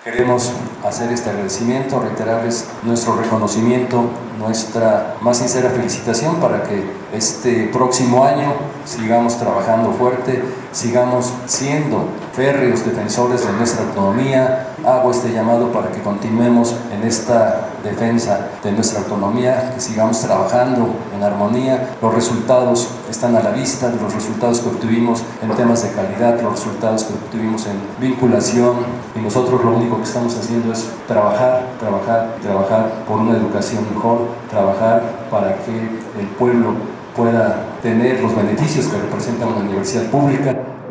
Queremos hacer este agradecimiento, reiterarles nuestro reconocimiento, nuestra más sincera felicitación para que este próximo año sigamos trabajando fuerte, sigamos siendo férreos defensores de nuestra autonomía. Hago este llamado para que continuemos en esta defensa de nuestra autonomía, que sigamos trabajando en armonía. Los resultados están a la vista, los resultados que obtuvimos en temas de calidad, los resultados que obtuvimos en vinculación, y nosotros lo único que estamos haciendo es trabajar por una educación mejor, trabajar para que el pueblo pueda tener los beneficios que representa una universidad pública.